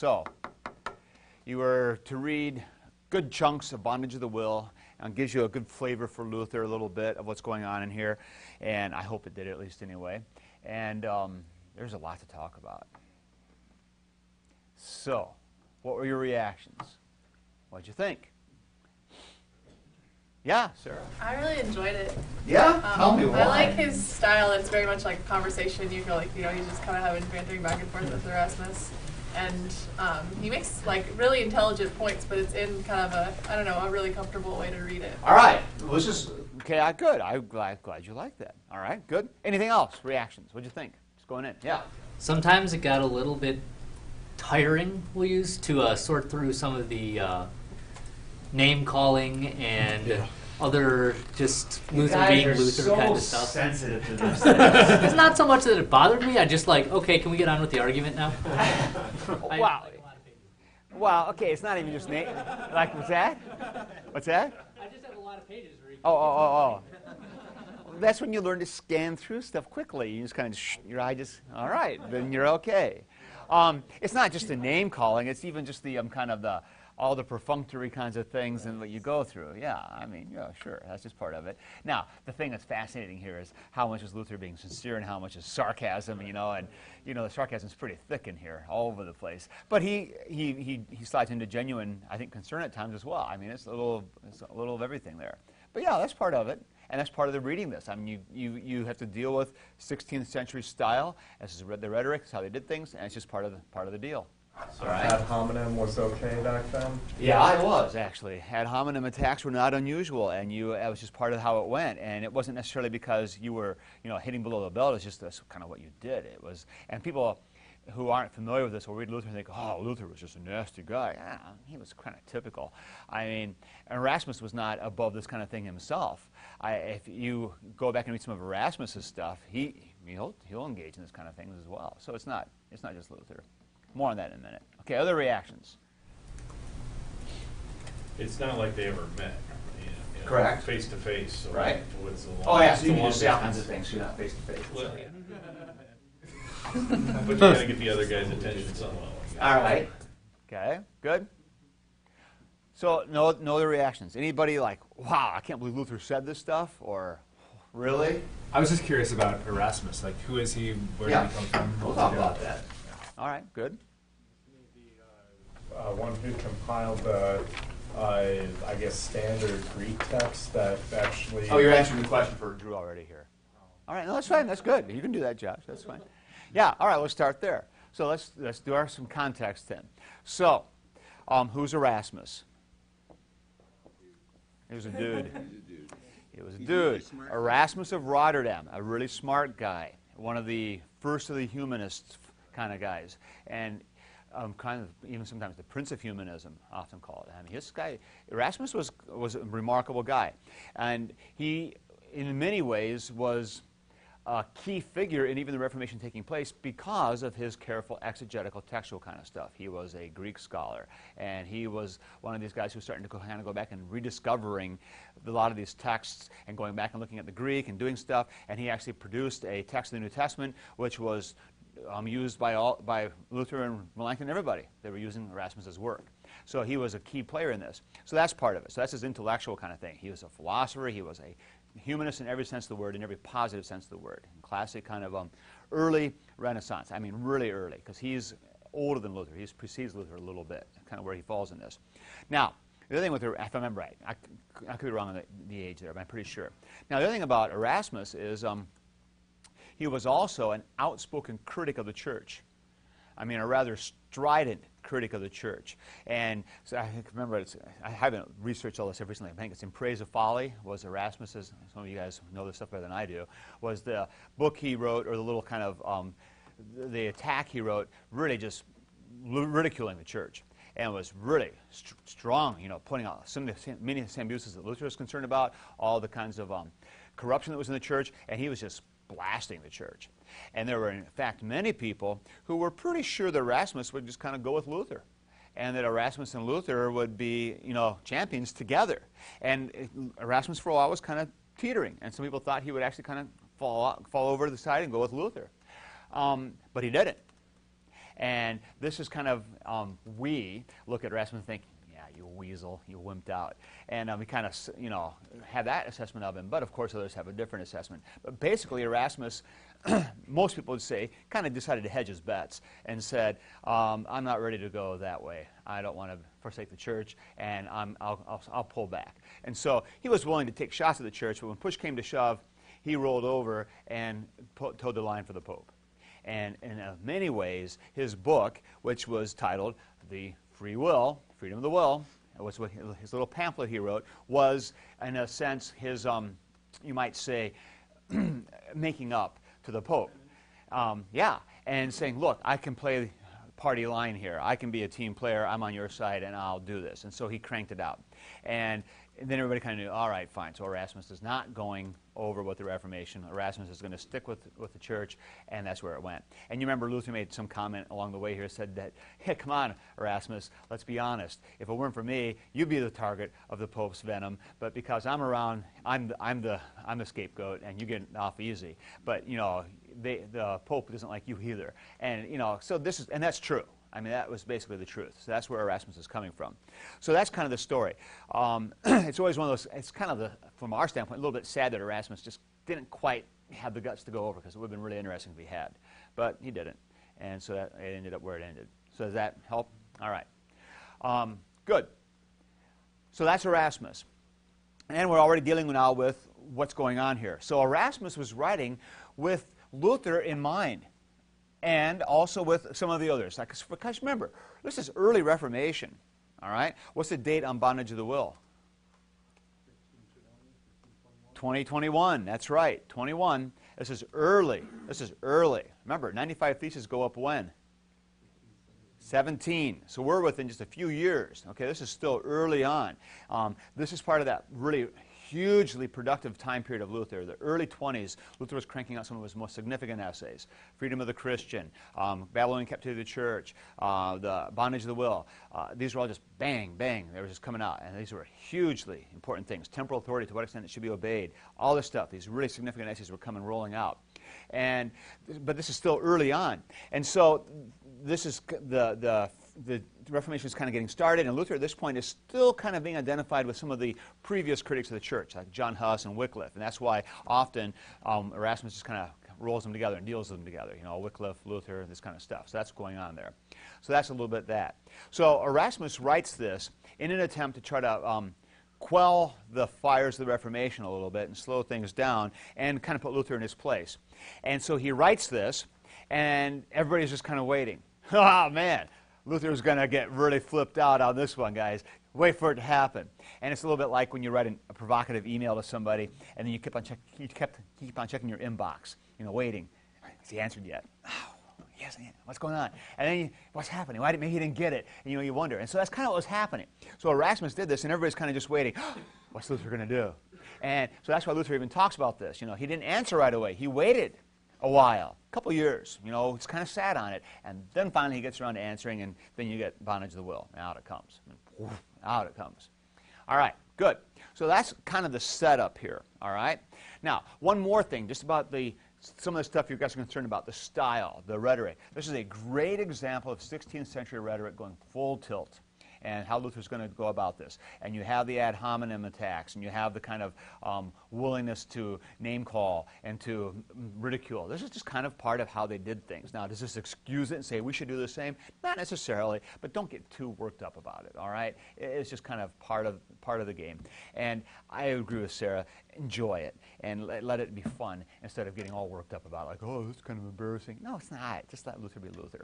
So, you were to read good chunks of Bondage of the Will, and it gives you a good flavor for Luther, a little bit of what's going on in here, and I hope it did, at least anyway. And there's a lot to talk about. So, what were your reactions? What'd you think? Yeah, Sarah. I really enjoyed it. Yeah? Tell me why. I like his style. It's very much like a conversation. You feel like, he's just kind of having bantering back and forth with Erasmus. And he makes like really intelligent points, but it's in kind of a really comfortable way to read it. All right. Let's just, okay, good. I'm glad you like that. All right, good. Anything else? Reactions? What'd you think? Just going in. Yeah. Sometimes it got a little bit tiring, we'll use, to sort through some of the name calling and other just Luther being Luther so kind of stuff. Sensitive to this. It's not so much that it bothered me. I just okay, can we get on with the argument now? Wow. Wow. Okay, it's not even just name. Like, what's that? What's that? I just have a lot of pages. Oh. That's when you learn to scan through stuff quickly. You just kind of your eye just. All right, then you're okay. It's not just the name calling. It's even just the kind of all the perfunctory kinds of things and what you go through. Yeah, sure, that's just part of it. Now, the thing that's fascinating here is how much is Luther being sincere and how much is sarcasm, and the sarcasm's pretty thick in here, all over the place. But he slides into genuine, I think, concern at times as well. I mean, it's a little of everything there. But yeah, that's part of it, and that's part of the reading this. I mean, you have to deal with 16th century style. This is the rhetoric, it's how they did things, and it's just part of the deal. So ad hominem was okay back then? Yeah, it was, actually. Ad hominem attacks were not unusual, and it was just part of how it went. And it wasn't necessarily because you were, hitting below the belt. It's just that's kind of what you did. It was, and people who aren't familiar with this will read Luther and think, oh, Luther was just a nasty guy. Yeah, he was kind of typical. I mean, Erasmus was not above this kind of thing himself. If you go back and read some of Erasmus's stuff, he'll engage in this kind of things as well. So it's not just Luther. More on that in a minute. Okay, other reactions? It's not like they ever met. Correct. Face to face. So right. What's the So you can just say all kinds of things. You're not face to face. But you got to get the other guy's attention somehow. All right. Okay, good. So no other reactions. Anybody like, wow, I can't believe Luther said this stuff, or really? I was just curious about Erasmus. Like, who is he? Where did he come from? We'll talk about that. All right, good. One who compiled the, I guess, standard Greek text that actually... Oh, you're answering the question for Drew already here. All right, no, that's fine. That's good. You can do that, Josh. That's fine. Yeah, all right, let's start there. So let's do some context then. So, who's Erasmus? He was a dude. He was a dude. Erasmus of Rotterdam, a really smart guy, one of the first of the humanists kind of guys, and kind of even sometimes the Prince of Humanism, often called. I mean, this guy, Erasmus was a remarkable guy, and he, in many ways, was a key figure in even the Reformation taking place because of his careful exegetical textual kind of stuff. He was a Greek scholar, and he was one of these guys who was starting to kind of go back and rediscovering a lot of these texts and going back and looking at the Greek and doing stuff, and he actually produced a text of the New Testament which was used by Luther and Melanchthon and everybody. They were using Erasmus's work. So he was a key player in this. So that's part of it. So that's his intellectual kind of thing. He was a philosopher. He was a humanist in every sense of the word, in every positive sense of the word. Classic kind of early Renaissance. I mean, really early, because he's older than Luther. He precedes Luther a little bit, kind of where he falls in this. Now, the other thing with, if I remember right, I could be wrong on the age there, but I'm pretty sure. Now, the other thing about Erasmus is he was also an outspoken critic of the church. I mean, a rather strident critic of the church. And so I remember, I haven't researched all this recently. I think it's In Praise of Folly, was Erasmus's, some of you guys know this stuff better than I do, was the book he wrote, or the little kind of, the attack he wrote, really just ridiculing the church. And was really strong, pointing out many of the same abuses that Luther was concerned about, all the kinds of corruption that was in the church, and he was just blasting the church. And there were, in fact, many people who were pretty sure that Erasmus would just kind of go with Luther, and that Erasmus and Luther would be, champions together. And Erasmus, for a while, was kind of teetering, and some people thought he would actually kind of fall over to the side and go with Luther. But he didn't. And this is kind of, we look at Erasmus and think, yeah, you weasel, you wimped out. And we kind of, have that assessment of him. But of course, others have a different assessment. But basically, Erasmus, most people would say, kind of decided to hedge his bets and said, I'm not ready to go that way. I don't want to forsake the church, and I'll pull back. And so he was willing to take shots at the church, but when push came to shove, he rolled over and towed the line for the Pope. And in many ways, his book, which was titled The Free Will, Freedom of the Will, was what his little pamphlet he wrote, was, in a sense, his, you might say, making up to the Pope. And saying, look, I can play party line here. I can be a team player. I'm on your side, and I'll do this. And so he cranked it out. And then everybody kind of knew, all right, fine. So Erasmus is not going over with the Reformation. Erasmus is going to stick with the church, and that's where it went. And you remember Luther made some comment along the way here, said that, hey, come on, Erasmus, let's be honest. If it weren't for me, you'd be the target of the Pope's venom. But because I'm around, I'm the scapegoat, and you get off easy. But the Pope doesn't like you either. And so this is, and that's true. I mean, that was basically the truth. So that's where Erasmus is coming from. So that's kind of the story. It's always one of those, it's kind of, from our standpoint, a little bit sad that Erasmus just didn't quite have the guts to go over, because it would have been really interesting if he had. But he didn't. And so that, it ended up where it ended. So does that help? All right. Good. So that's Erasmus. And we're already dealing now with what's going on here. So Erasmus was writing with Luther in mind, and also with some of the others. Because remember, this is early Reformation, all right? What's the date on bondage of the will? 2021, that's right, 21. This is early. This is early. Remember, 95 Theses go up when? 17. So we're within just a few years. Okay, this is still early on. This is part of that really hugely productive time period of Luther. The early 20s, Luther was cranking out some of his most significant essays. Freedom of the Christian, Babylonian Captivity of the Church, the Bondage of the Will. These were all just bang, bang. They were just coming out. And these were hugely important things. Temporal authority, to what extent it should be obeyed. All this stuff, these really significant essays were coming rolling out. But this is still early on. And so this is the Reformation is kind of getting started, and Luther at this point is still kind of being identified with some of the previous critics of the church, like John Huss and Wycliffe, and that's why often Erasmus just kind of rolls them together and deals them together, Wycliffe, Luther, this kind of stuff. So that's going on there. So that's a little bit that. So Erasmus writes this in an attempt to try to quell the fires of the Reformation a little bit and slow things down and kind of put Luther in his place. And so he writes this, and everybody's just kind of waiting. Oh, man. Luther's going to get really flipped out on this one, guys. Wait for it to happen. And it's a little bit like when you write a provocative email to somebody, and then you keep on checking your inbox, waiting. Has he answered yet? Oh, yes. What's going on? And then what's happening? Maybe he didn't get it. And you wonder. And so that's kind of what was happening. So Erasmus did this, and everybody's kind of just waiting. What's Luther going to do? And so that's why Luther even talks about this. He didn't answer right away. He waited a while, a couple years. It's kind of sat on it. And then finally he gets around to answering, and then you get bondage of the will. And out it comes. And out it comes. All right, good. So that's kind of the setup here, all right? Now, one more thing, just about some of the stuff you guys are concerned about, the style, the rhetoric. This is a great example of 16th century rhetoric going full tilt, and how Luther's going to go about this. And you have the ad hominem attacks, and you have the kind of willingness to name call and to ridicule. This is just kind of part of how they did things. Now, does this excuse it and say we should do the same? Not necessarily, but don't get too worked up about it, all right? It's just kind of part of the game. And I agree with Sarah. Enjoy it, and let it be fun instead of getting all worked up about it, like, oh, this is kind of embarrassing. No, it's not. Just let Luther be Luther.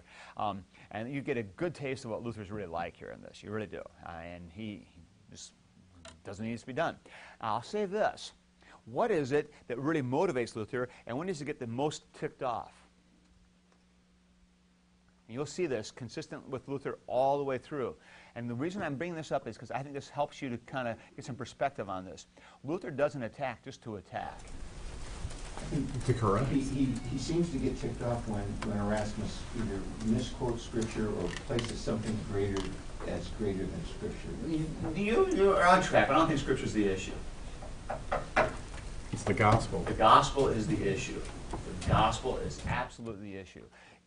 And you get a good taste of what Luther's really like here in this. You really do. And he just doesn't need to be done. I'll say this. What is it that really motivates Luther, and when does he get the most ticked off? And you'll see this consistent with Luther all the way through. And the reason I'm bringing this up is because I think this helps you to kind of get some perspective on this. Luther doesn't attack just to attack. To correct? He seems to get ticked off when Erasmus either misquotes Scripture or places something greater as greater than Scripture. You're on track, but I don't think Scripture's the issue. It's the gospel. The gospel is the issue. The gospel is absolutely the issue.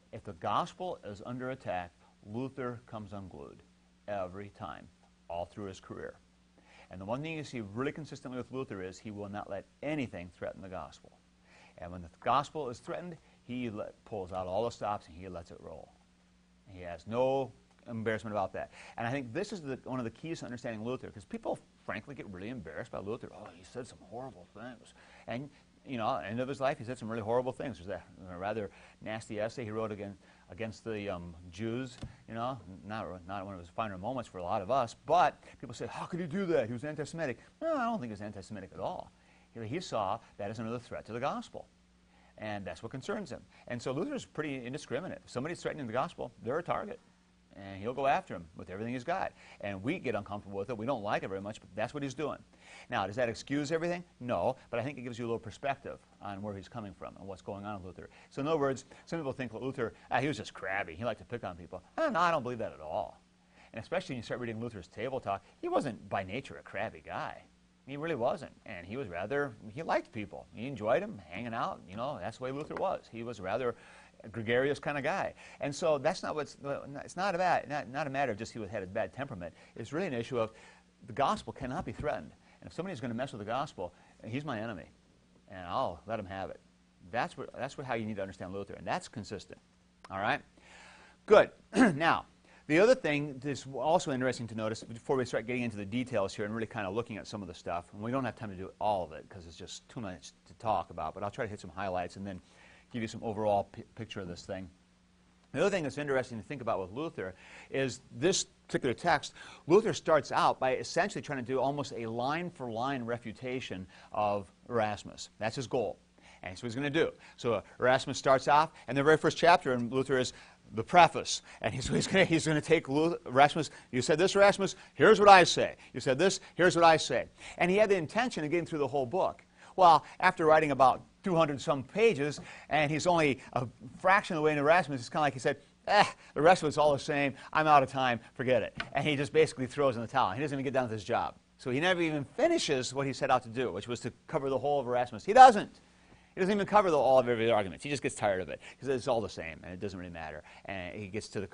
If the gospel is under attack, Luther comes unglued every time, all through his career. And the one thing you see really consistently with Luther is he will not let anything threaten the gospel. And when the gospel is threatened, he pulls out all the stops and he lets it roll. He has no embarrassment about that. And I think this is one of the keys to understanding Luther, because people, frankly, get really embarrassed by Luther. Oh, he said some horrible things. And, you know, at the end of his life, he said some really horrible things. There's that rather nasty essay he wrote against the Jews, you know, not one of his finer moments for a lot of us, but people say, how could he do that? He was anti-Semitic. No, I don't think he was anti-Semitic at all. He saw that as another threat to the gospel. And that's what concerns him. And so Luther's pretty indiscriminate. If somebody's threatening the gospel, they're a target. And he'll go after him with everything he's got. And we get uncomfortable with it. We don't like it very much, but that's what he's doing. Now, does that excuse everything? No, but I think it gives you a little perspective on where he's coming from and what's going on with Luther. So in other words, some people think that Luther, he was just crabby. He liked to pick on people. No, I don't believe that at all. And especially when you start reading Luther's table talk, he wasn't by nature a crabby guy. He really wasn't. And he was rather, he liked people. He enjoyed them, hanging out. You know, that's the way Luther was. He was rather a gregarious kind of guy. And so that's not what's, it's not a matter of just he had a bad temperament. It's really an issue of the gospel cannot be threatened. And if somebody's going to mess with the gospel, he's my enemy. And I'll let him have it. That's how you need to understand Luther. And that's consistent. All right? Good. Now, the other thing that's also interesting to notice before we start getting into the details here and really kind of looking at some of the stuff, and we don't have time to do all of it because it's just too much to talk about, but I'll try to hit some highlights and then give you some overall picture of this thing. The other thing that's interesting to think about with Luther is this particular text. Luther starts out by essentially trying to do almost a line-for-line refutation of Erasmus. That's his goal. And that's what he's going to do. So Erasmus starts off, and the very first chapter in Luther is the preface. And he's going to take Erasmus. You said this, Erasmus, here's what I say. You said this, here's what I say. And he had the intention of getting through the whole book. Well, after writing about 200-some pages, and he's only a fraction of the way in Erasmus, it's kind of like he said, the rest of it's all the same. I'm out of time. Forget it. And he just basically throws in the towel. He doesn't even get down to his job. So he never even finishes what he set out to do, which was to cover the whole of Erasmus. He doesn't. He doesn't even cover all of every argument. He just gets tired of it because it's all the same and it doesn't really matter. And he gets to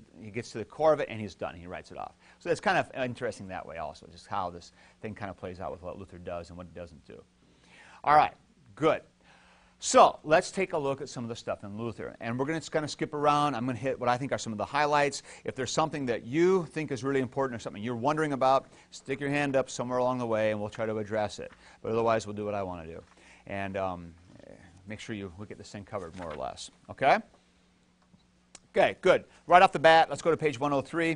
the core of it and he's done. He writes it off. So it's kind of interesting that way also, just how this thing kind of plays out with what Luther does and what he doesn't do. All right, good. So let's take a look at some of the stuff in Luther. And we're going to kind of skip around. I'm going to hit what I think are some of the highlights. If there's something that you think is really important or something you're wondering about, stick your hand up somewhere along the way and we'll try to address it. But otherwise, we'll do what I want to do. And make sure we get this thing covered more or less. Okay? Okay, good. Right off the bat, let's go to page 103.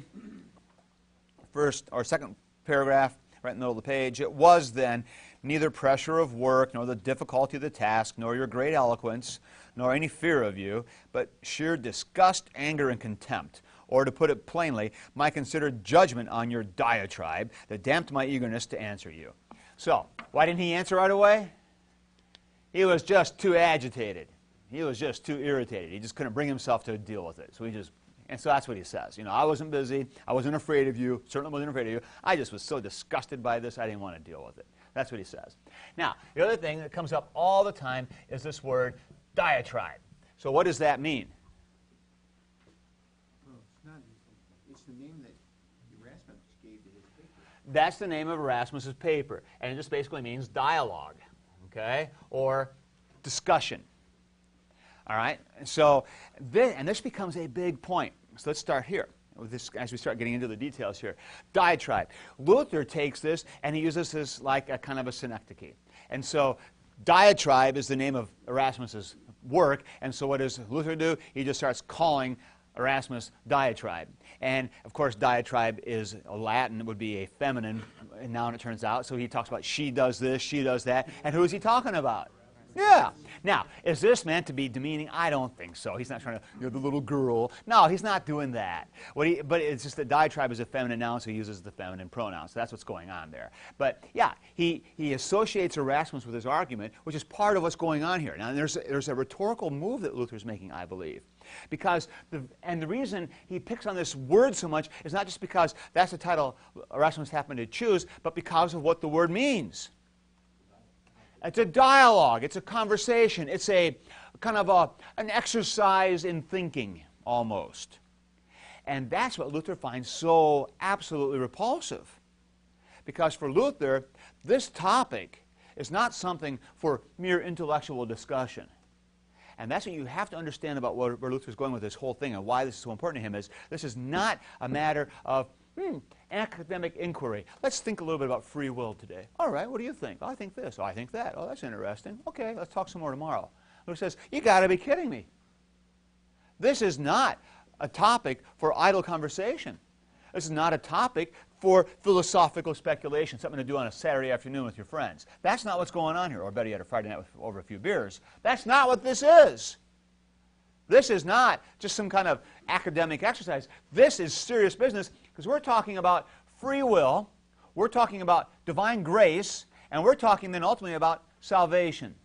First or second paragraph, right in the middle of the page. It was then neither pressure of work, nor the difficulty of the task, nor your great eloquence, nor any fear of you, but sheer disgust, anger, and contempt. Or to put it plainly, my considered judgment on your diatribe that damped my eagerness to answer you. So, why didn't he answer right away? He was just too agitated. He was just too irritated. He just couldn't bring himself to deal with it. And so that's what he says. You know, I wasn't busy. I wasn't afraid of you. Certainly wasn't afraid of you. I just was so disgusted by this, I didn't want to deal with it. That's what he says. Now, the other thing that comes up all the time is this word diatribe. So what does that mean? Well, it's the name that Erasmus gave to his paper. That's the name of Erasmus's paper. And it just basically means dialogue, okay, or discussion. All right? So, this becomes a big point. So let's start here with this as we start getting into the details here. Diatribe. Luther takes this and he uses this like a kind of a synecdoche. And so diatribe is the name of Erasmus's work. And so what does Luther do? He just starts calling Erasmus diatribe. And of course diatribe is a Latin. It would be a feminine noun, it turns out. So he talks about she does this, she does that. And who is he talking about? Yeah. Now, is this meant to be demeaning? I don't think so. He's not trying to, you're the little girl. No, he's not doing that. But it's just that diatribe is a feminine noun, so he uses the feminine pronoun. So that's what's going on there. But yeah, he associates Erasmus with his argument, which is part of what's going on here. Now, there's a rhetorical move that Luther's making, I believe. Because the reason he picks on this word so much is not just because that's the title Erasmus happened to choose, but because of what the word means. It's a dialogue. It's a conversation. It's a kind of an exercise in thinking, almost. And that's what Luther finds so absolutely repulsive. Because for Luther, this topic is not something for mere intellectual discussion. And that's what you have to understand about where Luther's going with this whole thing and why this is so important to him is this is not a matter of academic inquiry. Let's think a little bit about free will today. All right, what do you think? Oh, I think this. Oh, I think that. Oh, that's interesting. Okay, let's talk some more tomorrow. Luther says, you got to be kidding me. This is not a topic for idle conversation. This is not a topic for philosophical speculation, something to do on a Saturday afternoon with your friends. That's not what's going on here, or better yet, a Friday night over a few beers. That's not what this is. This is not just some kind of academic exercise. This is serious business because we're talking about free will, we're talking about divine grace, and we're talking then ultimately about salvation.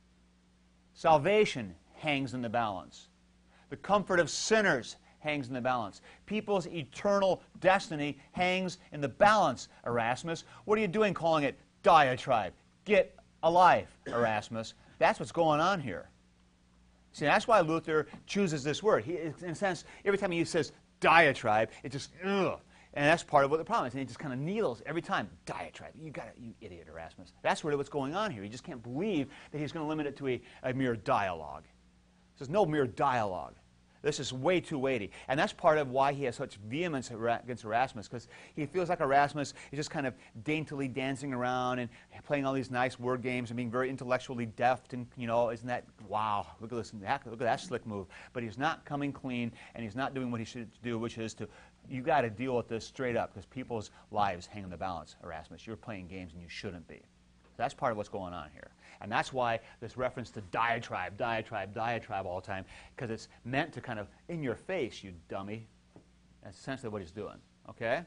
Salvation hangs in the balance. The comfort of sinners hangs in the balance. People's eternal destiny hangs in the balance, Erasmus. What are you doing calling it diatribe? Get a life, Erasmus. That's what's going on here. See, that's why Luther chooses this word. He, in a sense, every time he says diatribe, it just, ugh. And that's part of what the problem is. And he just kind of needles every time. Diatribe. You got it, you idiot, Erasmus. That's really what's going on here. He just can't believe that he's going to limit it to a mere dialogue. There's no mere dialogue. This is way too weighty. And that's part of why he has such vehemence against Erasmus, because he feels like Erasmus is just kind of daintily dancing around and playing all these nice word games and being very intellectually deft. And, you know, isn't that, wow, look at this, look at that slick move. But he's not coming clean, and he's not doing what he should do, which is to, you got to deal with this straight up, because people's lives hang in the balance, Erasmus. You're playing games, and you shouldn't be. That's part of what's going on here. And that's why this reference to diatribe, diatribe, diatribe all the time, because it's meant to kind of, in your face, you dummy. That's essentially what he's doing. Okay?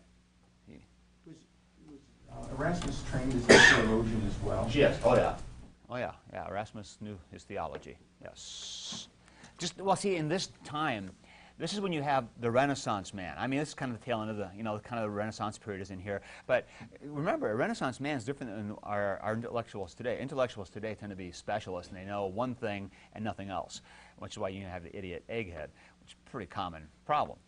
Was Erasmus trained as a theologian as well? Yes. Oh, yeah. Oh, yeah. Yeah, Erasmus knew his theology. Yes. Just, well, see, in this time, this is when you have the Renaissance man. I mean, this is kind of the tail end of the, you know, kind of the Renaissance period is in here. But remember, a Renaissance man is different than our intellectuals today. Intellectuals today tend to be specialists, and they know one thing and nothing else, which is why you have the idiot egghead, which is a pretty common problem.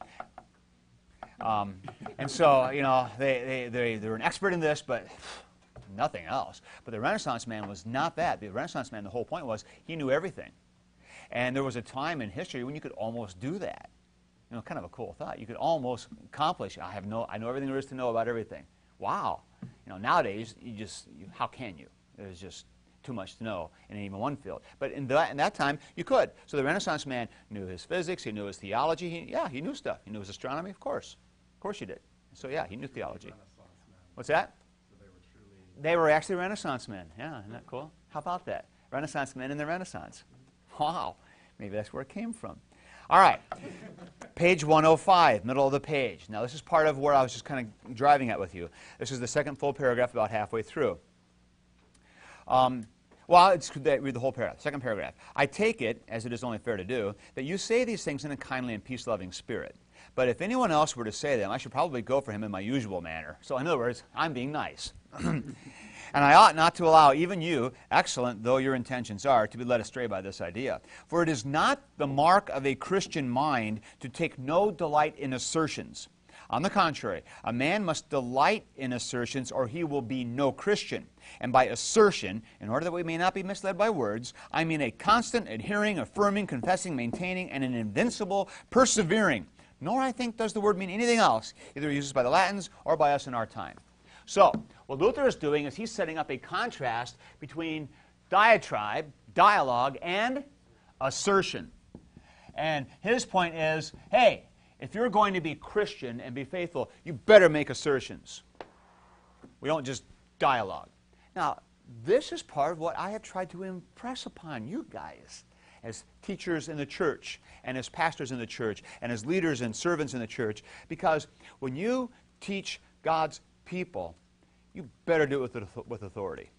And so, you know, they're an expert in this, but nothing else. But the Renaissance man was not that. The Renaissance man, the whole point was he knew everything. And there was a time in history when you could almost do that. You know, kind of a cool thought. You could almost accomplish, I know everything there is to know about everything. Wow. You know, nowadays, how can you? There's just too much to know in even one field. But in that time, you could. So the Renaissance man knew his physics, he knew his theology. He knew stuff. He knew his astronomy, of course. Of course you did. So yeah, he knew theology. What's that? So they were actually Renaissance men. Yeah, isn't that cool? How about that? Renaissance men in the Renaissance. Wow. Maybe that's where it came from. All right. Page 105, middle of the page. Now, this is part of where I was just kind of driving at with you. This is the second full paragraph about halfway through. Read the whole paragraph. Second paragraph. I take it, as it is only fair to do, that you say these things in a kindly and peace-loving spirit. But if anyone else were to say them, I should probably go for him in my usual manner. So, in other words, I'm being nice. And I ought not to allow even you, excellent though your intentions are, to be led astray by this idea. For it is not the mark of a Christian mind to take no delight in assertions. On the contrary, a man must delight in assertions or he will be no Christian. And by assertion, in order that we may not be misled by words, I mean a constant adhering, affirming, confessing, maintaining, and an invincible persevering. Nor, I think, does the word mean anything else, either used by the Latins or by us in our time. So, what Luther is doing is he's setting up a contrast between diatribe, dialogue, and assertion. And his point is, hey, if you're going to be Christian and be faithful, you better make assertions. We don't just dialogue. Now, this is part of what I have tried to impress upon you guys as teachers in the church and as pastors in the church and as leaders and servants in the church, because when you teach God's people, you better do it with authority.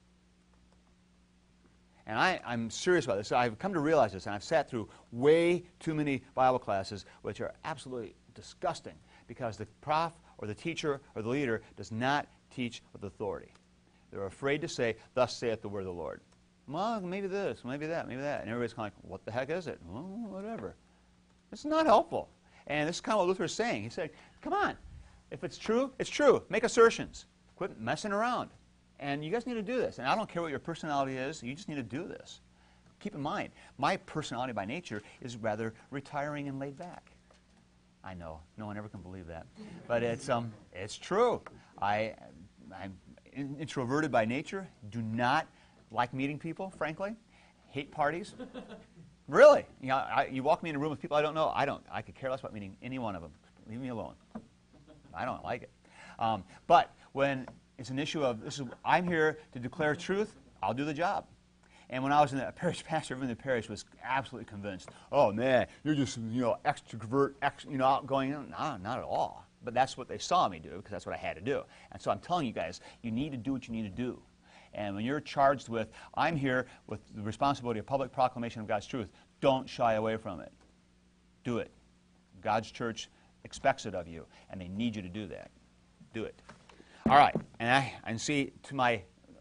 And I'm serious about this. I've come to realize this, and I've sat through way too many Bible classes which are absolutely disgusting because the prof or the teacher or the leader does not teach with authority. They're afraid to say, thus saith the word of the Lord. Well, maybe this, maybe that, maybe that. And everybody's kind of like, what the heck is it? Well, whatever. This is not helpful. And this is kind of what Luther is saying. He said, come on. If it's true, it's true. Make assertions. Quit messing around. And you guys need to do this. And I don't care what your personality is. You just need to do this. Keep in mind, my personality by nature is rather retiring and laid back. I know. No one ever can believe that. But it's true. I'm introverted by nature. Do not like meeting people, frankly. Hate parties. Really. You know, you walk me in a room with people I don't know. I could care less about meeting any one of them. Leave me alone. I don't like it. But when it's an issue of, I'm here to declare truth, I'll do the job. And when I was in the parish, pastor in the parish was absolutely convinced, oh man, you're just, extrovert, outgoing. No, not at all. But that's what they saw me do, because that's what I had to do. And so I'm telling you guys, you need to do what you need to do. And when you're charged with, I'm here with the responsibility of public proclamation of God's truth, don't shy away from it. Do it. God's church expects it of you, and they need you to do that. Do it. All right. And see, to my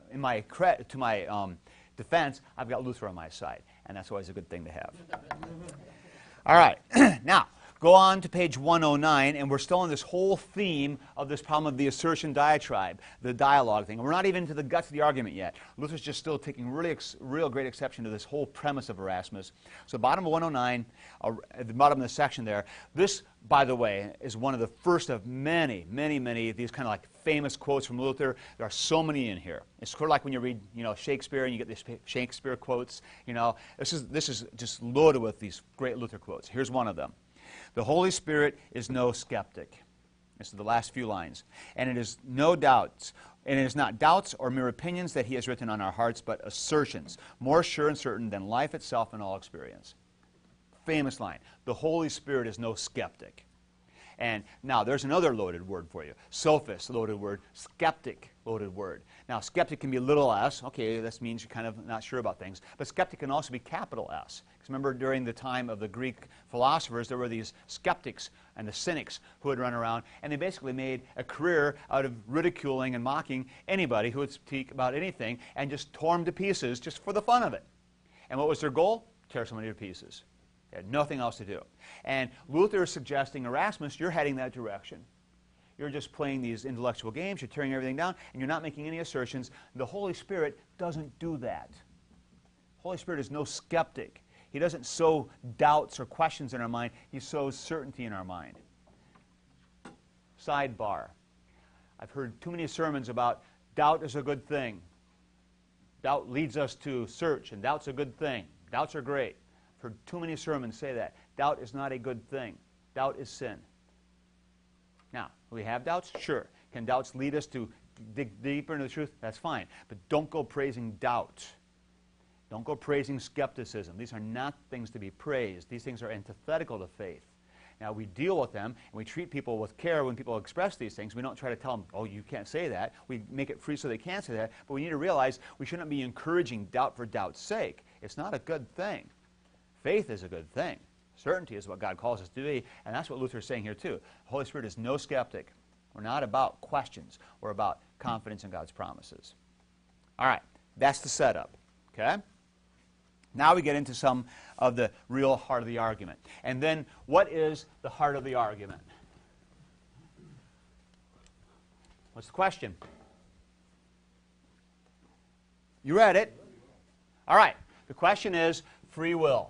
defense, I've got Luther on my side, and that's always a good thing to have. All right. Now, go on to page 109, and we're still on this whole theme of this problem of the assertion diatribe, the dialogue thing. We're not even to the guts of the argument yet. Luther's just still taking real great exception to this whole premise of Erasmus. So bottom of 109, at the bottom of the section there, this, by the way, is one of the first of many, many, many of these kind of like famous quotes from Luther. There are so many in here. It's sort of like when you read, Shakespeare and you get these Shakespeare quotes. This is just loaded with these great Luther quotes. Here's one of them. The Holy Spirit is no skeptic. This is the last few lines. And it is no doubts. And it is not doubts or mere opinions that he has written on our hearts, but assertions, more sure and certain than life itself and all experience. Famous line. The Holy Spirit is no skeptic. And now there's another loaded word for you. Sophist, loaded word. Skeptic, loaded word. Now skeptic can be little s. Okay, this means you're kind of not sure about things. But skeptic can also be capital S. Because remember, during the time of the Greek philosophers, there were these skeptics and the cynics who would run around, and they basically made a career out of ridiculing and mocking anybody who would speak about anything and just tore them to pieces just for the fun of it. And what was their goal? Tear somebody to pieces. They had nothing else to do. And Luther is suggesting, Erasmus, you're heading that direction. You're just playing these intellectual games, you're tearing everything down, and you're not making any assertions. The Holy Spirit doesn't do that. The Holy Spirit is no skeptic. He doesn't sow doubts or questions in our mind. He sows certainty in our mind. Sidebar. I've heard too many sermons about doubt is a good thing. Doubt leads us to search, and doubt's a good thing. Doubts are great. I've heard too many sermons say that. Doubt is not a good thing. Doubt is sin. Now, we have doubts? Sure. Can doubts lead us to dig deeper into the truth? That's fine. But don't go praising doubt. Don't go praising skepticism. These are not things to be praised. These things are antithetical to faith. Now, we deal with them, and we treat people with care when people express these things. We don't try to tell them, oh, you can't say that. We make it free so they can't say that. But we need to realize we shouldn't be encouraging doubt for doubt's sake. It's not a good thing. Faith is a good thing. Certainty is what God calls us to be, and that's what Luther is saying here too. The Holy Spirit is no skeptic. We're not about questions. We're about confidence in God's promises. All right, that's the setup. Okay? Now we get into some of the real heart of the argument. And then, what is the heart of the argument? What's the question? You read it. All right. The question is free will.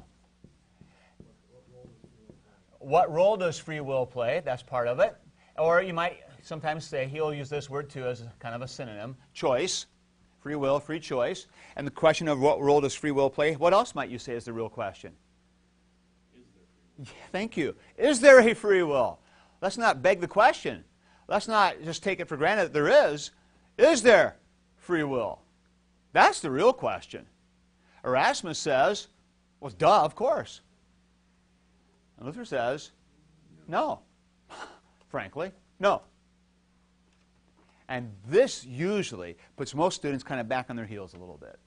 What role does free will play? That's part of it. Or you might sometimes say, he'll use this word too as kind of a synonym, choice. Free will, free choice. And the question of what role does free will play? What else might you say is the real question? Is there free will? Yeah, thank you. Is there a free will? Let's not beg the question. Let's not just take it for granted that there is. Is there free will? That's the real question. Erasmus says, well, duh, of course. And Luther says, no. Frankly, no. And this usually puts most students kind of back on their heels a little bit.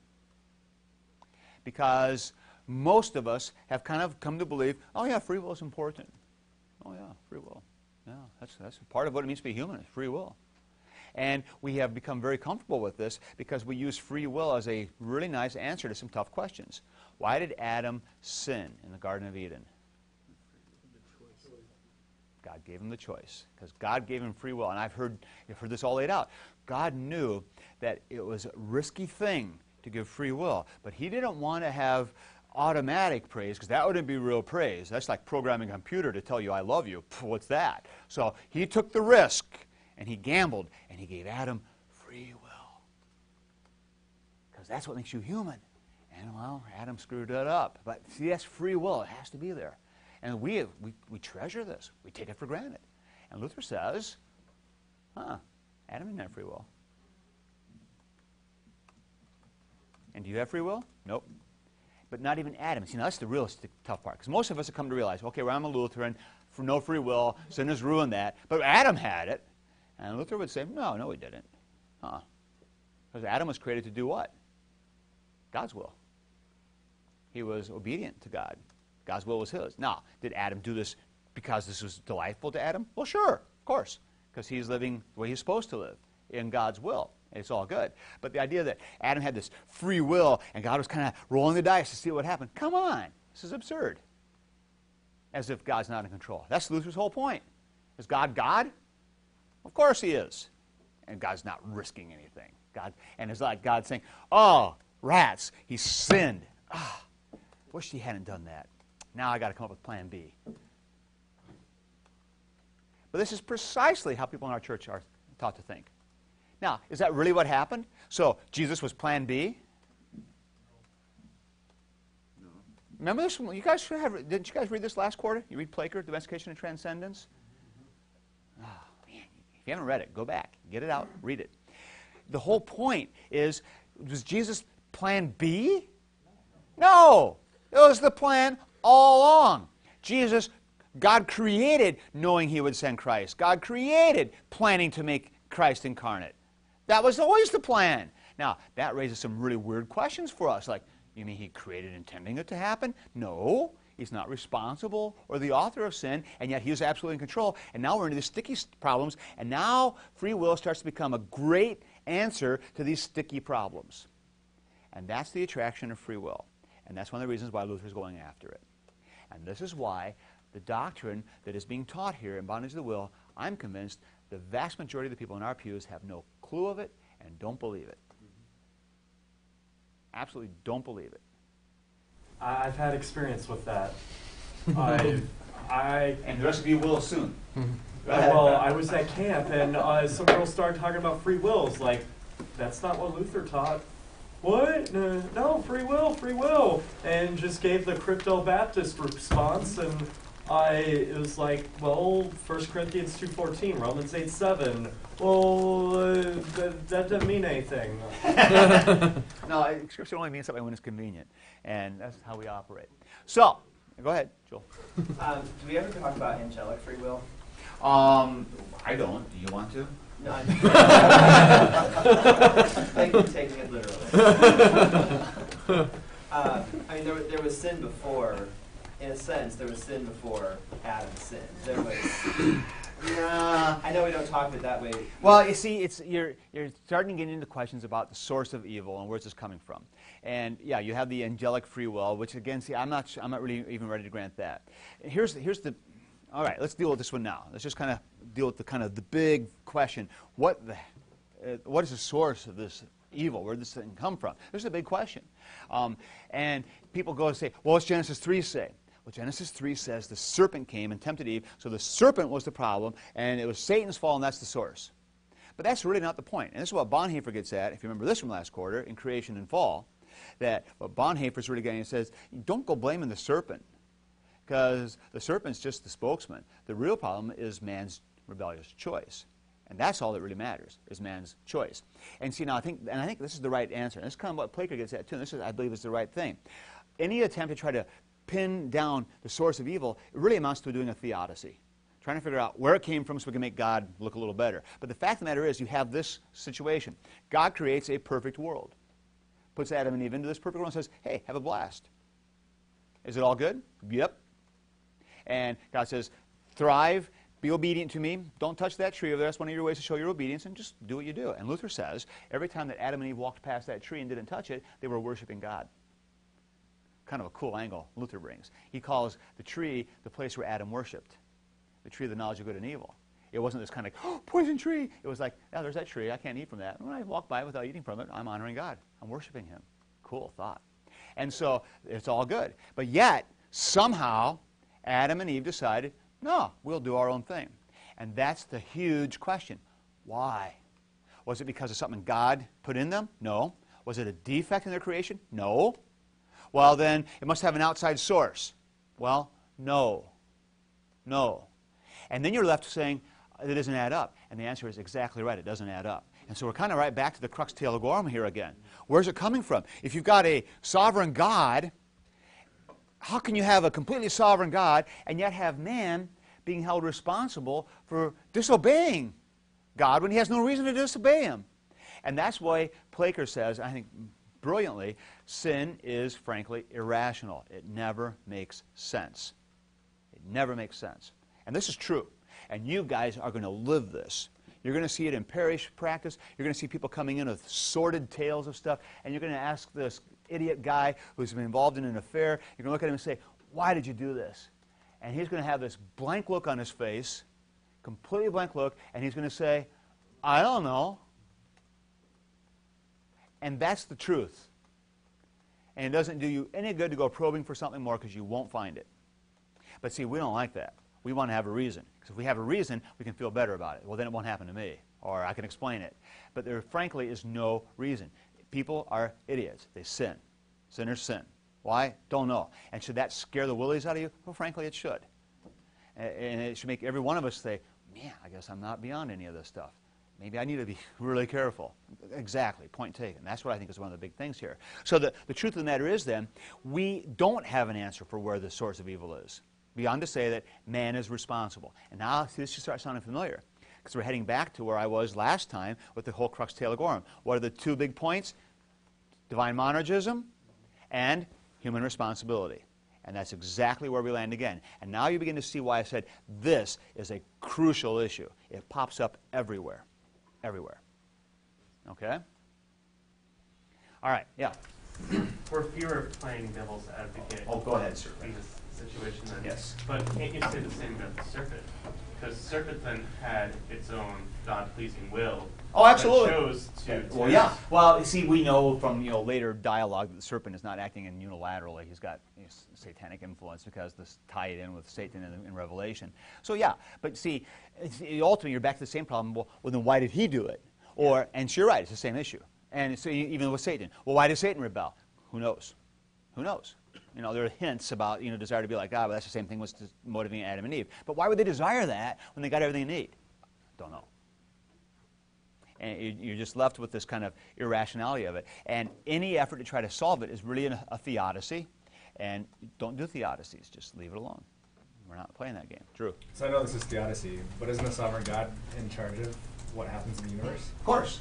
Because most of us have kind of come to believe, oh yeah, free will is important. Oh yeah, free will. Yeah, that's part of what it means to be human, is free will. And we have become very comfortable with this because we use free will as a really nice answer to some tough questions. Why did Adam sin in the Garden of Eden? God gave him the choice, because God gave him free will. And you've heard this all laid out. God knew that it was a risky thing to give free will, but he didn't want to have automatic praise, because that wouldn't be real praise. That's like programming a computer to tell you I love you. Pff, what's that? So he took the risk, and he gambled, and he gave Adam free will, because that's what makes you human. And well, Adam screwed it up. But see, that's free will. It has to be there. And we treasure this. We take it for granted. And Luther says, Adam didn't have free will. And do you have free will? Nope. But not even Adam. See, now that's the real tough part. Because most of us have come to realize, okay, well, I'm a Lutheran, for no free will, sin has ruined that. But Adam had it. And Luther would say, no, he didn't. Because Adam was created to do what? God's will. He was obedient to God. God's will was his. Now, did Adam do this because this was delightful to Adam? Well, sure, of course, because he's living the way he's supposed to live, in God's will. It's all good. But the idea that Adam had this free will and God was kind of rolling the dice to see what would happen, come on, this is absurd. As if God's not in control. That's Luther's whole point. Is God God? Of course he is. And God's not risking anything. And it's like God saying, oh, rats, he sinned. Wish he hadn't done that. Now I got to come up with plan B. But this is precisely how people in our church are taught to think. Now, is that really what happened? So Jesus was plan B? No. Remember this? Didn't you guys read this last quarter? You read Plaker, Domestication and Transcendence? Oh, man. If you haven't read it, go back. Get it out. Read it. The whole point is, was Jesus plan B? No. It was the plan all along. God created knowing he would send Christ. God created planning to make Christ incarnate. That was always the plan. Now, that raises some really weird questions for us. Like, you mean he created intending it to happen? No. He's not responsible or the author of sin, and yet he was absolutely in control. And now we're into these sticky problems, and now free will starts to become a great answer to these sticky problems. And that's the attraction of free will. And that's one of the reasons why Luther's going after it. And this is why the doctrine that is being taught here in Bondage of the Will, I'm convinced the vast majority of the people in our pews have no clue of it and don't believe it. Absolutely don't believe it. I've had experience with that. And the rest of you will soon. Well, I was at camp, and some girls started talking about free wills. Like, that's not what Luther taught. What? No, free will. And just gave the crypto-Baptist response, and it was like, well, 1 Corinthians 2:14, Romans 8:7. Well, that doesn't mean anything. No, Scripture only means something when it's convenient, and that's how we operate. So, go ahead, Joel. Do we ever talk about angelic free will? I don't. Do you want to? No, thank you for taking it literally. I mean, there was sin before. In a sense, there was sin before Adam sinned. There was. I know we don't talk of it that way. Well, you see, you're starting to get into questions about the source of evil and where's this coming from. And yeah, you have the angelic free will, which again, see, I'm not really even ready to grant that. Here's the. All right, let's deal with this one now. Let's just kind of deal with the big question: what is the source of this evil? Where did this thing come from? This is a big question, and people go and say, "Well, what's Genesis 3 say?" Well, Genesis 3 says the serpent came and tempted Eve, so the serpent was the problem, and it was Satan's fault, and that's the source. But that's really not the point. And this is what Bonhoeffer gets at, if you remember this from last quarter, in Creation and Fall, that what Bonhoeffer's really getting, he says, don't go blaming the serpent, because the serpent's just the spokesman. The real problem is man's rebellious choice. And that's all that really matters, is man's choice. And see, now I think this is the right answer. And this is kind of what Plaker gets at, too. And this, I believe, is the right thing. Any attempt to try to pin down the source of evil, it really amounts to doing a theodicy, trying to figure out where it came from so we can make God look a little better. But the fact of the matter is, you have this situation. God creates a perfect world, puts Adam and Eve into this perfect world and says, hey, have a blast. Is it all good? Yep. And God says, thrive, be obedient to me. Don't touch that tree over there. That's one of your ways to show your obedience, and just do what you do. And Luther says every time that Adam and Eve walked past that tree and didn't touch it, they were worshiping God. Kind of a cool angle Luther brings. He calls the tree the place where Adam worshipped, the tree of the knowledge of good and evil. It wasn't this kind of, oh, poison tree. It was like, yeah, there's that tree. I can't eat from that. When I walk by without eating from it, I'm honoring God. I'm worshiping him. Cool thought. And so it's all good. But yet, somehow, Adam and Eve decided, no, we'll do our own thing. And that's the huge question. Why? Was it because of something God put in them? No. Was it a defect in their creation? No. Well, then, it must have an outside source. Well, no. No. And then you're left saying, it doesn't add up. And the answer is exactly right. It doesn't add up. And so we're kind of right back to the crux theologorum here again. Where's it coming from? If you've got a sovereign God, how can you have a completely sovereign God and yet have man being held responsible for disobeying God when he has no reason to disobey him? And that's why Plaker says, I think brilliantly, sin is frankly irrational. It never makes sense. It never makes sense. And this is true. And you guys are going to live this. You're going to see it in parish practice. You're going to see people coming in with sordid tales of stuff. And you're going to ask this idiot guy who's been involved in an affair, you're going to look at him and say, why did you do this? And he's going to have this blank look on his face, completely blank look, and he's going to say, I don't know. And that's the truth. And it doesn't do you any good to go probing for something more because you won't find it. But see, we don't like that. We want to have a reason. Because if we have a reason, we can feel better about it. Well, then it won't happen to me. Or I can explain it. But there, frankly, is no reason. People are idiots. They sin. Sinners sin. Why? Don't know. And should that scare the willies out of you? Well, frankly, it should. And it should make every one of us say, man, I guess I'm not beyond any of this stuff. Maybe I need to be really careful. Exactly. Point taken. That's what I think is one of the big things here. So the truth of the matter is, then, we don't have an answer for where the source of evil is, beyond to say that man is responsible. And now this should start sounding familiar, because we're heading back to where I was last time with the whole crux theologorum. What are the two big points? Divine monergism and human responsibility. And that's exactly where we land again. And now you begin to see why I said this is a crucial issue. It pops up everywhere. Everywhere. Okay? All right, yeah. For fear of playing devil's advocate. Oh, go ahead, sir. In this situation then. Yes. But can't you say the same about the serpent? Because the serpent then had its own God-pleasing will. Oh, absolutely. That chose to. Well, yeah. Well, see, we know from later dialogue that the serpent is not acting in unilaterally. He's got satanic influence because this tie it in with Satan in Revelation. So yeah, but see, ultimately you're back to the same problem. Well, then why did he do it? Or and so you're right, it's the same issue. And so even with Satan, well, why did Satan rebel? Who knows? Who knows? There are hints about desire to be like God, but that's the same thing was motivating Adam and Eve. But why would they desire that when they got everything they need? Don't know. And you're just left with this kind of irrationality of it. And any effort to try to solve it is really a theodicy. And don't do theodicies. Just leave it alone. We're not playing that game. Drew. So I know this is theodicy, but isn't the sovereign God in charge of what happens in the universe? Of course.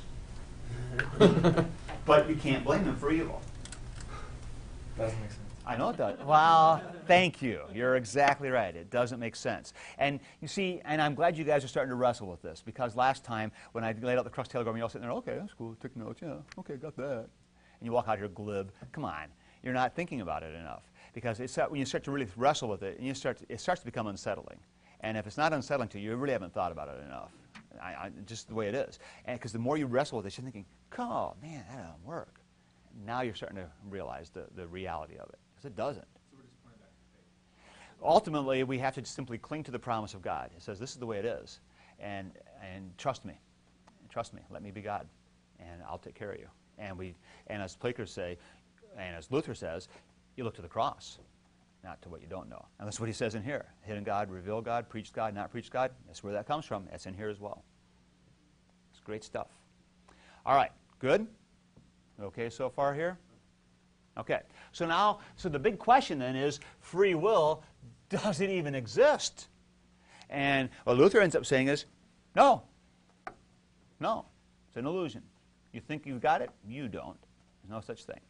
But you can't blame him for evil. Doesn't make sense. I know it does. Well, thank you. You're exactly right. It doesn't make sense. And you see, and I'm glad you guys are starting to wrestle with this, because last time when I laid out the crux telegram, you're all sitting there, okay, that's cool, took notes, yeah, okay, got that. And you walk out here glib. Come on. You're not thinking about it enough. Because when you start to really wrestle with it, and it starts to become unsettling. And if it's not unsettling to you, you really haven't thought about it enough. Just the way it is. And because the more you wrestle with it, you're thinking, oh, man, that doesn't work. Now you're starting to realize the reality of it. Because it doesn't. So we're just pointing back to faith. Ultimately, we have to simply cling to the promise of God. It says, this is the way it is. And trust me. Trust me. Let me be God. And I'll take care of you. And as Plakers say, and as Luther says, you look to the cross, not to what you don't know. And that's what he says in here. Hidden God, reveal God, preach God, not preach God. That's where that comes from. That's in here as well. It's great stuff. All right. Good? Okay so far here? Okay. So the big question then is, free will, does it even exist? And what Luther ends up saying is, no. No. It's an illusion. You think you've got it? You don't. There's no such thing.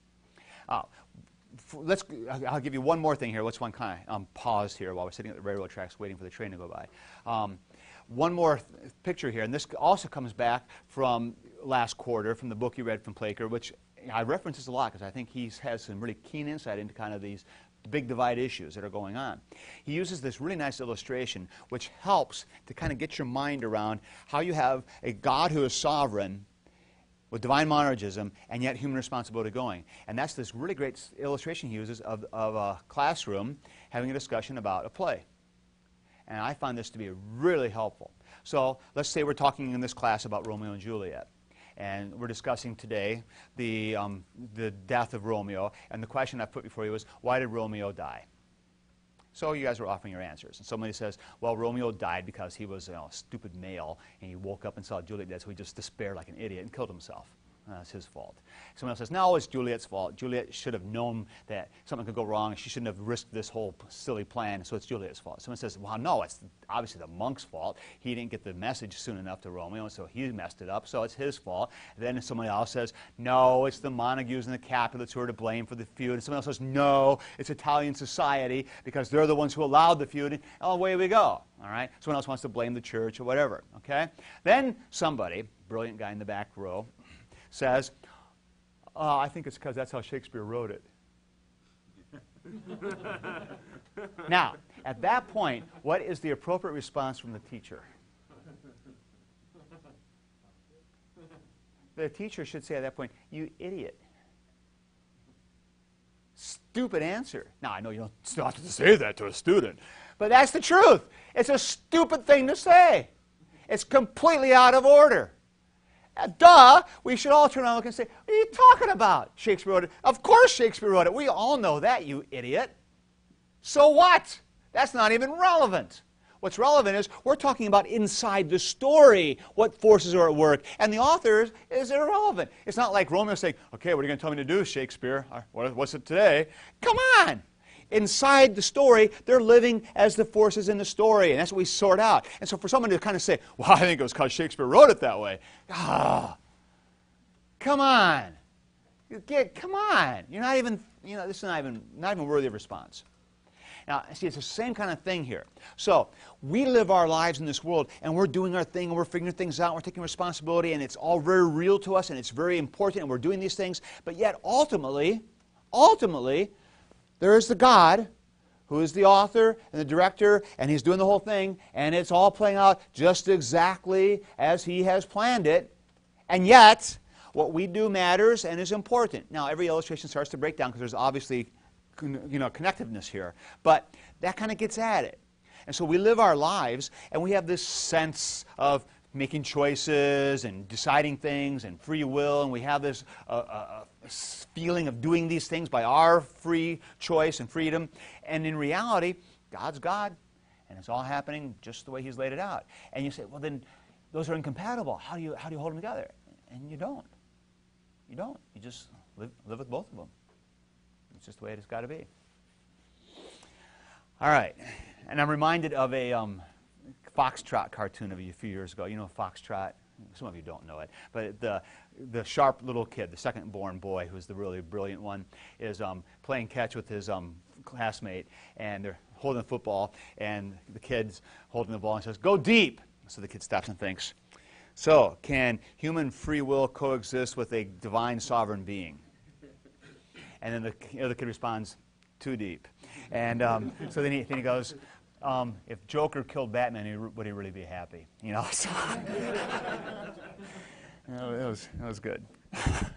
I'll give you one more thing here. Let's kind of pause here while we're sitting at the railroad tracks waiting for the train to go by. one more picture here, and this also comes back from last quarter from the book you read from Plaker, which I reference this a lot because I think he has some really keen insight into kind of these big divide issues that are going on. He uses this really nice illustration which helps to kind of get your mind around how you have a God who is sovereign with divine monergism and yet human responsibility going. And that's this really great illustration he uses of a classroom having a discussion about a play. And I find this to be really helpful. So let's say we're talking in this class about Romeo and Juliet. And we're discussing today the death of Romeo. And the question I put before you was, why did Romeo die? So you guys were offering your answers. And somebody says, well, Romeo died because he was a stupid male, and he woke up and saw Juliet dead, so he just despaired like an idiot and killed himself. That's his fault. Someone else says, no, it's Juliet's fault. Juliet should have known that something could go wrong, and she shouldn't have risked this whole silly plan, so it's Juliet's fault. Someone says, well, no, it's obviously the monk's fault. He didn't get the message soon enough to Romeo, and so he messed it up, so it's his fault. And then somebody else says, no, it's the Montagues and the Capulets who are to blame for the feud. And someone else says, no, it's Italian society because they're the ones who allowed the feud, and away we go. All right? Someone else wants to blame the church or whatever. Okay? Then somebody, brilliant guy in the back row, says, I think it's because that's how Shakespeare wrote it. Now, at that point, what is the appropriate response from the teacher? The teacher should say at that point, you idiot. Stupid answer. Now, I know you don't have to say that to a student, but that's the truth. It's a stupid thing to say. It's completely out of order. Duh, we should all turn around and look and say, what are you talking about? Shakespeare wrote it. Of course Shakespeare wrote it. We all know that, you idiot. So what? That's not even relevant. What's relevant is we're talking about inside the story, what forces are at work. And the author is irrelevant. It's not like Romeo saying, okay, what are you going to tell me to do, Shakespeare? What's it today? Come on. Inside the story, they're living as the forces in the story, and that's what we sort out. And so for someone to kind of say, well, I think it was because Shakespeare wrote it that way. Come on. Come on. You're not even, this is not even worthy of response. Now, see, it's the same kind of thing here. So we live our lives in this world, and we're doing our thing, and we're figuring things out, and we're taking responsibility, and it's all very real to us, and it's very important, and we're doing these things. But yet, ultimately, there is the God who is the author and the director, and he's doing the whole thing, and it's all playing out just exactly as he has planned it. And yet, what we do matters and is important. Now, every illustration starts to break down because there's obviously connectiveness here, but that kind of gets at it. And so we live our lives, and we have this sense of making choices and deciding things and free will, and we have this feeling of doing these things by our free choice and freedom. And in reality, God's God, and it's all happening just the way He's laid it out. And you say, well, then those are incompatible. How do you hold them together? And you don't. You don't. You just live with both of them. It's just the way it's got to be. All right. And I'm reminded of a Foxtrot cartoon of a few years ago. You know Foxtrot? Some of you don't know it. But the sharp little kid, the second-born boy, who's the really brilliant one, is playing catch with his classmate. And they're holding the football. And the kid's holding the ball and says, go deep. So the kid stops and thinks, so can human free will coexist with a divine sovereign being? And then the other kid responds, too deep. And so then he goes, if Joker killed Batman, would he really be happy? So, that was good.